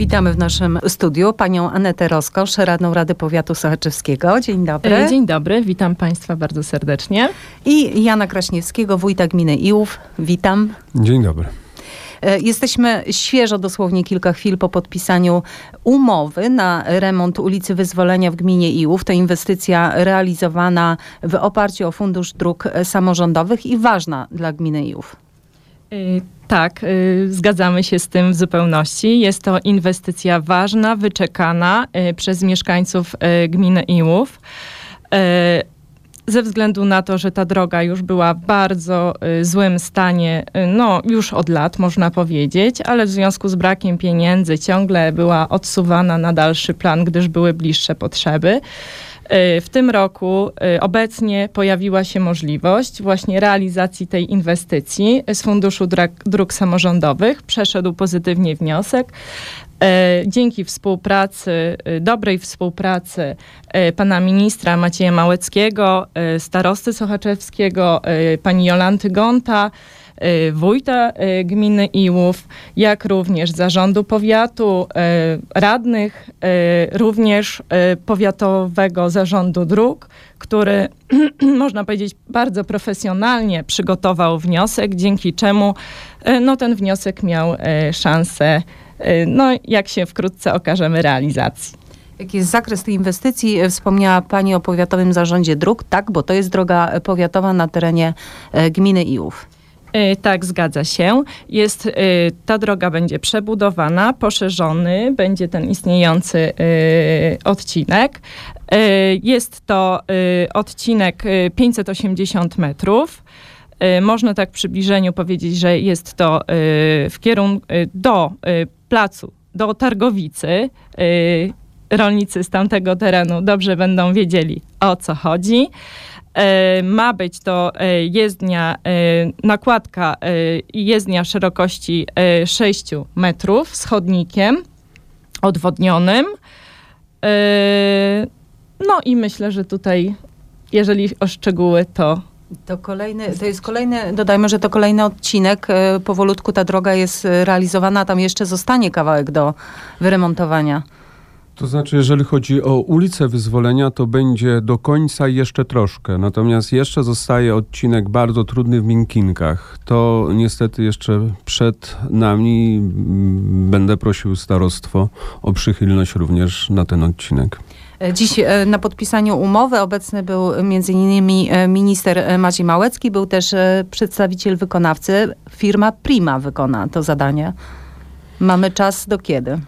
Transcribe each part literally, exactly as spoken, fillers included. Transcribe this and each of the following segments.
Witamy w naszym studiu panią Anetę Roskosz, radną Rady Powiatu Sochaczewskiego. Dzień dobry. Dzień dobry, witam państwa bardzo serdecznie. I Jana Kraśniewskiego, wójta gminy Iłów. Witam. Dzień dobry. Jesteśmy świeżo, dosłownie kilka chwil po podpisaniu umowy na remont ulicy Wyzwolenia w gminie Iłów. To inwestycja realizowana w oparciu o Fundusz Dróg Samorządowych i ważna dla gminy Iłów. Yy, tak, yy, zgadzamy się z tym w zupełności. Jest to inwestycja ważna, wyczekana yy, przez mieszkańców yy, gminy Iłów. Yy, Ze względu na to, że ta droga już była w bardzo y, złym stanie, y, no już od lat można powiedzieć, ale w związku z brakiem pieniędzy ciągle była odsuwana na dalszy plan, gdyż były bliższe potrzeby. Y, w tym roku y, obecnie pojawiła się możliwość właśnie realizacji tej inwestycji z Funduszu Dróg, Dróg Samorządowych. Przeszedł pozytywnie wniosek. Dzięki współpracy, dobrej współpracy pana ministra Macieja Małeckiego, starosty sochaczewskiego, pani Jolanty Gonta, wójta gminy Iłów, jak również zarządu powiatu, radnych, również powiatowego zarządu dróg, który można powiedzieć bardzo profesjonalnie przygotował wniosek, dzięki czemu no, ten wniosek miał szansę, no jak się wkrótce okażemy, realizacji. Jaki jest zakres tej inwestycji? Wspomniała pani o Powiatowym Zarządzie Dróg, tak, bo to jest droga powiatowa na terenie gminy Iłów. Tak, zgadza się. Jest, ta droga będzie przebudowana, poszerzony będzie ten istniejący odcinek. Jest to odcinek pięćset osiemdziesiąt metrów. Można tak w przybliżeniu powiedzieć, że jest to w kierunku do placu, do Targowicy. Rolnicy z tamtego terenu dobrze będą wiedzieli, o co chodzi. Ma być to jezdnia, nakładka i jezdnia szerokości sześć metrów z chodnikiem odwodnionym. No i myślę, że tutaj, jeżeli o szczegóły, to To kolejny, to jest kolejny, dodajmy, że to kolejny odcinek. Powolutku ta droga jest realizowana, tam jeszcze zostanie kawałek do wyremontowania. To znaczy, jeżeli chodzi o ulicę Wyzwolenia, to będzie do końca jeszcze troszkę. Natomiast jeszcze zostaje odcinek bardzo trudny w Miękinkach. To niestety jeszcze przed nami. Będę prosił starostwo o przychylność również na ten odcinek. Dziś na podpisaniu umowy obecny był między innymi minister Maciej Małecki, był też przedstawiciel wykonawcy. Firma Prima wykona to zadanie. Mamy czas do kiedy?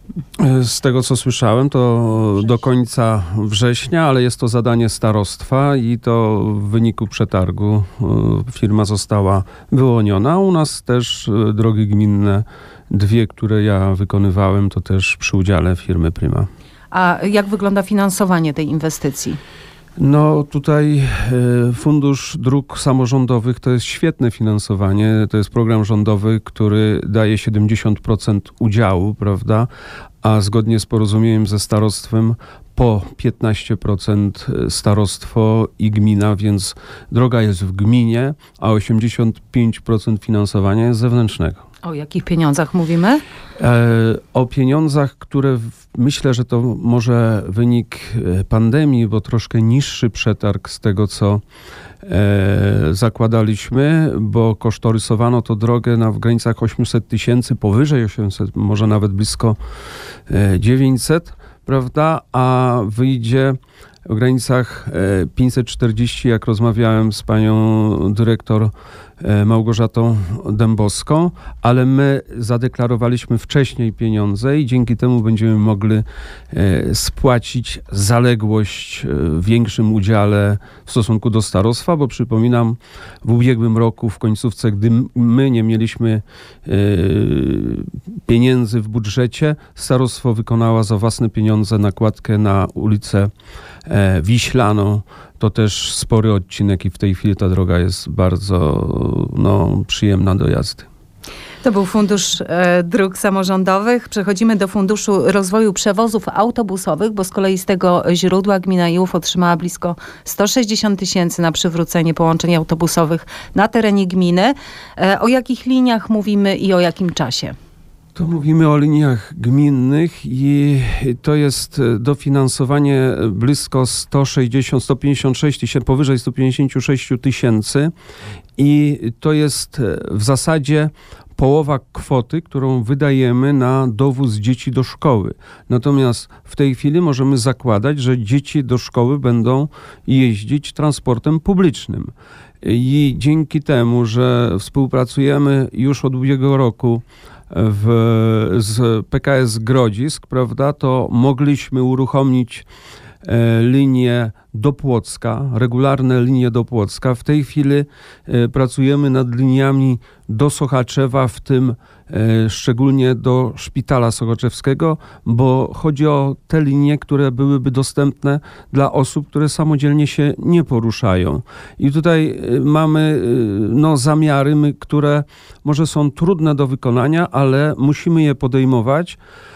Z tego, co słyszałem, to do końca września, ale jest to zadanie starostwa i to w wyniku przetargu firma została wyłoniona. U nas też drogi gminne, dwie, które ja wykonywałem, to też przy udziale firmy Prima. A jak wygląda finansowanie tej inwestycji? No tutaj Fundusz Dróg Samorządowych to jest świetne finansowanie. To jest program rządowy, który daje siedemdziesiąt procent udziału, prawda? A zgodnie z porozumieniem ze starostwem po piętnaście procent starostwo i gmina, więc droga jest w gminie, a osiemdziesiąt pięć procent finansowania jest zewnętrznego. O jakich pieniądzach mówimy? E, o pieniądzach, które w, myślę, że to może wynik pandemii, bo troszkę niższy przetarg z tego, co e, zakładaliśmy, bo kosztorysowano to drogę na, w granicach osiemset tysięcy, powyżej osiemset, może nawet blisko e, dziewięćset, prawda? A wyjdzie w granicach pięćset czterdzieści, jak rozmawiałem z panią dyrektor Małgorzatą Dębowską, ale my zadeklarowaliśmy wcześniej pieniądze i dzięki temu będziemy mogli spłacić zaległość w większym udziale w stosunku do starostwa, bo przypominam, w ubiegłym roku w końcówce, gdy my nie mieliśmy pieniędzy w budżecie, starostwo wykonało za własne pieniądze nakładkę na ulicę Wiślaną. To też spory odcinek i w tej chwili ta droga jest bardzo no, przyjemna do jazdy. To był Fundusz e, Dróg Samorządowych. Przechodzimy do Funduszu Rozwoju Przewozów Autobusowych, bo z kolei z tego źródła gmina Iłów otrzymała blisko sto sześćdziesiąt tysięcy na przywrócenie połączeń autobusowych na terenie gminy. E, o jakich liniach mówimy i o jakim czasie? To mówimy o liniach gminnych i to jest dofinansowanie blisko sto sześćdziesiąt, sto pięćdziesiąt sześć tysięcy, powyżej sto pięćdziesiąt sześć tysięcy i to jest w zasadzie połowa kwoty, którą wydajemy na dowóz dzieci do szkoły. Natomiast w tej chwili możemy zakładać, że dzieci do szkoły będą jeździć transportem publicznym. I dzięki temu, że współpracujemy już od ubiegłego roku w, z P K S Grodzisk, prawda, to mogliśmy uruchomić e, linię do Płocka, regularne linie do Płocka. W tej chwili e, pracujemy nad liniami do Sochaczewa, w tym e, szczególnie do Szpitala Sochaczewskiego, bo chodzi o te linie, które byłyby dostępne dla osób, które samodzielnie się nie poruszają. I tutaj e, mamy e, no, zamiary, my, które może są trudne do wykonania, ale musimy je podejmować,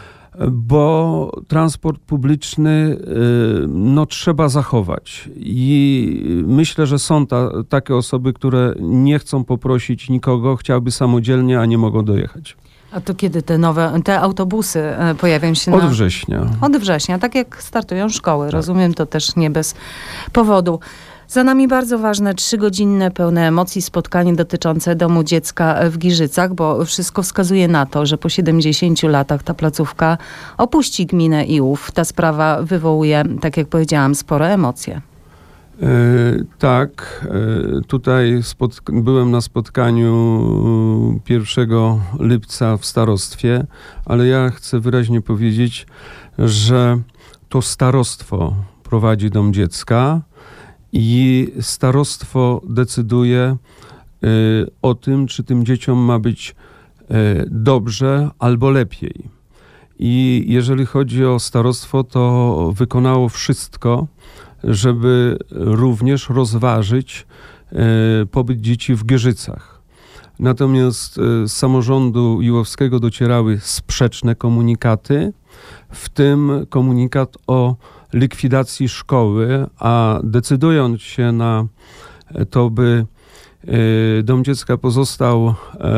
bo transport publiczny no, trzeba zachować. I myślę, że są ta, takie osoby, które nie chcą poprosić nikogo, chciałyby samodzielnie, a nie mogą dojechać. A to kiedy te nowe, te autobusy pojawią się? Od na... września. Od września, tak jak startują szkoły. Tak. Rozumiem, to też nie bez powodu. Za nami bardzo ważne, trzygodzinne, pełne emocji spotkanie dotyczące Domu Dziecka w Giżycach, bo wszystko wskazuje na to, że po siedemdziesięciu latach ta placówka opuści gminę Iłów. Ta sprawa wywołuje, tak jak powiedziałam, spore emocje. E, tak, e, tutaj spotk- byłem na spotkaniu pierwszego lipca w starostwie, ale ja chcę wyraźnie powiedzieć, że to starostwo prowadzi Dom Dziecka i starostwo decyduje y, o tym, czy tym dzieciom ma być y, dobrze albo lepiej. I jeżeli chodzi o starostwo, to wykonało wszystko, żeby również rozważyć y, pobyt dzieci w Giżycach. Natomiast y, z samorządu iłowskiego docierały sprzeczne komunikaty, w tym komunikat o likwidacji szkoły, a decydując się na to, by Dom Dziecka pozostał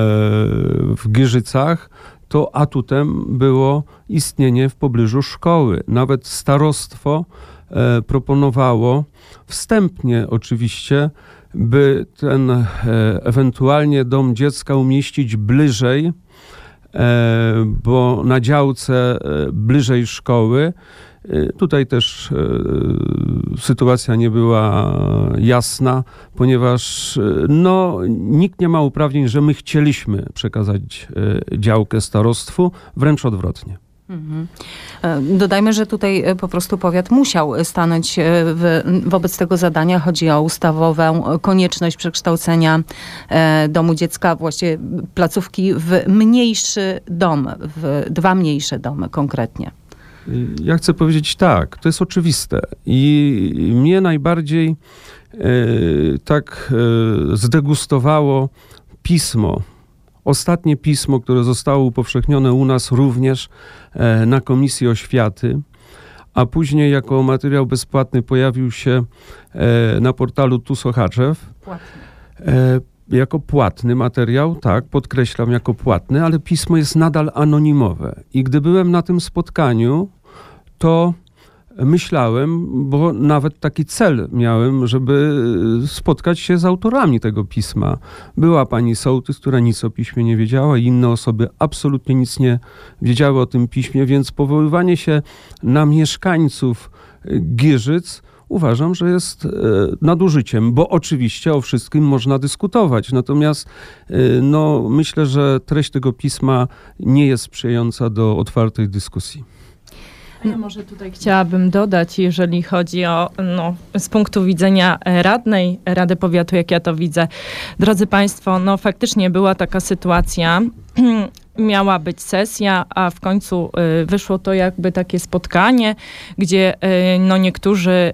w Giżycach, to atutem było istnienie w pobliżu szkoły. Nawet starostwo proponowało wstępnie oczywiście, by ten ewentualnie Dom Dziecka umieścić bliżej, bo na działce bliżej szkoły. Tutaj też e, sytuacja nie była jasna, ponieważ e, no, nikt nie ma uprawnień, że my chcieliśmy przekazać e, działkę starostwu, wręcz odwrotnie. Mhm. Dodajmy, że tutaj po prostu powiat musiał stanąć w, wobec tego zadania. Chodzi o ustawową konieczność przekształcenia Domu Dziecka, właściwie placówki, w mniejszy dom, w dwa mniejsze domy konkretnie. Ja chcę powiedzieć tak, to jest oczywiste i mnie najbardziej e, tak e, zdegustowało pismo, ostatnie pismo, które zostało upowszechnione u nas również e, na Komisji Oświaty, a później jako materiał bezpłatny pojawił się e, na portalu Tu Sochaczew. E, jako płatny materiał, tak, podkreślam, jako płatny, ale pismo jest nadal anonimowe. I gdy byłem na tym spotkaniu, to myślałem, bo nawet taki cel miałem, żeby spotkać się z autorami tego pisma. Była pani sołtys, która nic o piśmie nie wiedziała i inne osoby absolutnie nic nie wiedziały o tym piśmie, więc powoływanie się na mieszkańców Giżyc uważam, że jest e, nadużyciem, bo oczywiście o wszystkim można dyskutować. Natomiast e, no, myślę, że treść tego pisma nie jest sprzyjająca do otwartej dyskusji. Ja może tutaj chciałabym dodać, jeżeli chodzi o, no, z punktu widzenia radnej Rady Powiatu, jak ja to widzę. Drodzy Państwo, no faktycznie była taka sytuacja, miała być sesja, a w końcu y, wyszło to jakby takie spotkanie, gdzie y, no, niektórzy y,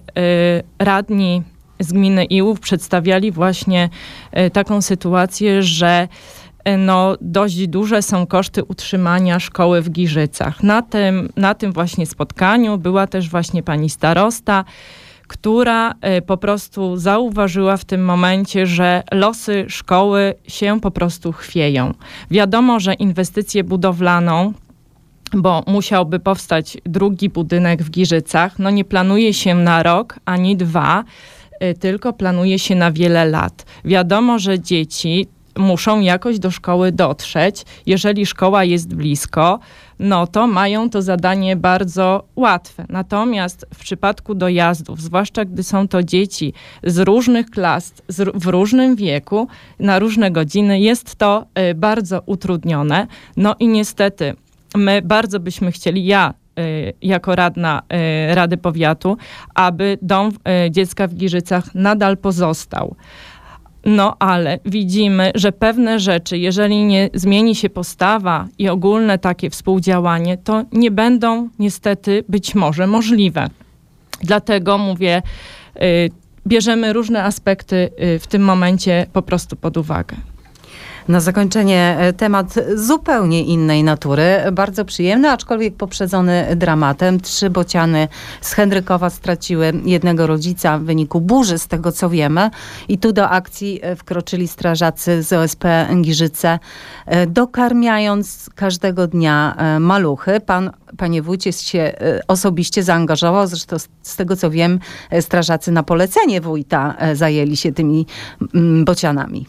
radni z gminy Iłów przedstawiali właśnie y, taką sytuację, że no, dość duże są koszty utrzymania szkoły w Giżycach. Na tym, na tym właśnie spotkaniu była też właśnie pani starosta, która po prostu zauważyła w tym momencie, że losy szkoły się po prostu chwieją. Wiadomo, że inwestycję budowlaną, bo musiałby powstać drugi budynek w Giżycach, no nie planuje się na rok ani dwa, tylko planuje się na wiele lat. Wiadomo, że dzieci muszą jakoś do szkoły dotrzeć. Jeżeli szkoła jest blisko, no to mają to zadanie bardzo łatwe. Natomiast w przypadku dojazdów, zwłaszcza gdy są to dzieci z różnych klas, z, w różnym wieku, na różne godziny, jest to y, bardzo utrudnione. No i niestety my bardzo byśmy chcieli, ja y, jako radna y, Rady Powiatu, aby Dom y, Dziecka w Giżycach nadal pozostał. No ale widzimy, że pewne rzeczy, jeżeli nie zmieni się postawa i ogólne takie współdziałanie, to nie będą niestety być może możliwe. Dlatego mówię, y, bierzemy różne aspekty y, w tym momencie po prostu pod uwagę. Na zakończenie temat zupełnie innej natury, bardzo przyjemny, aczkolwiek poprzedzony dramatem. Trzy bociany z Henrykowa straciły jednego rodzica w wyniku burzy, z tego co wiemy. I tu do akcji wkroczyli strażacy z O S P Giżyce, dokarmiając każdego dnia maluchy. Pan, panie wójcie, się osobiście zaangażował, zresztą z tego co wiem, strażacy na polecenie wójta zajęli się tymi bocianami.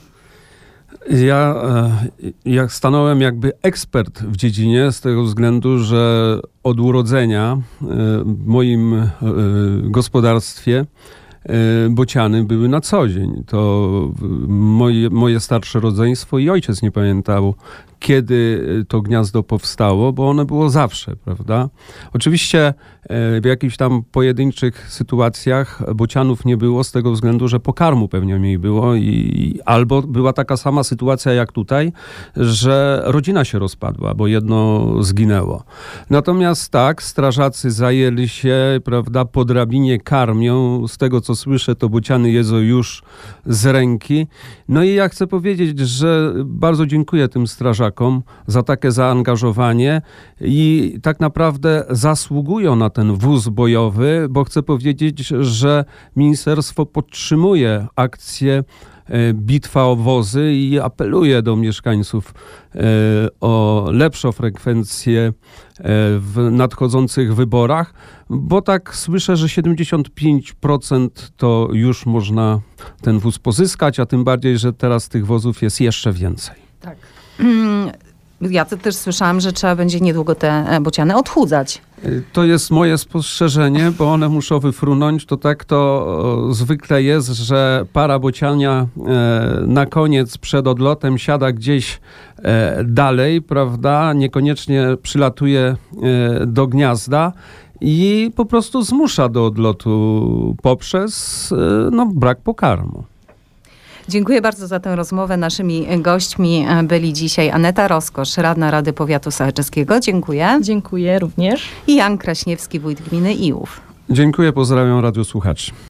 Ja, ja stanąłem jakby ekspert w dziedzinie z tego względu, że od urodzenia w moim gospodarstwie bociany były na co dzień. To moje, moje starsze rodzeństwo i ojciec nie pamiętało, kiedy to gniazdo powstało, bo ono było zawsze, prawda? Oczywiście w jakichś tam pojedynczych sytuacjach bocianów nie było z tego względu, że pokarmu pewnie mniej było i albo była taka sama sytuacja jak tutaj, że rodzina się rozpadła, bo jedno zginęło. Natomiast tak, strażacy zajęli się, prawda, po drabinie karmią. Z tego co słyszę, to bociany jedzą już z ręki. No i ja chcę powiedzieć, że bardzo dziękuję tym strażakom za takie zaangażowanie i tak naprawdę zasługują na ten wóz bojowy, bo chcę powiedzieć, że ministerstwo podtrzymuje akcję Bitwa o wozy i apeluje do mieszkańców o lepszą frekwencję w nadchodzących wyborach, bo tak słyszę, że siedemdziesiąt pięć procent to już można ten wóz pozyskać, a tym bardziej, że teraz tych wozów jest jeszcze więcej. Tak. Ja też słyszałam, że trzeba będzie niedługo te bociany odchudzać. To jest moje spostrzeżenie, bo one muszą wyfrunąć. To tak to zwykle jest, że para bociania na koniec przed odlotem siada gdzieś dalej, prawda? Niekoniecznie przylatuje do gniazda i po prostu zmusza do odlotu poprzez no, brak pokarmu. Dziękuję bardzo za tę rozmowę. Naszymi gośćmi byli dzisiaj Aneta Roskosz, radna Rady Powiatu Sochaczeskiego. Dziękuję. Dziękuję również. I Jan Kraśniewski, wójt gminy Iłów. Dziękuję, pozdrawiam radiosłuchaczy.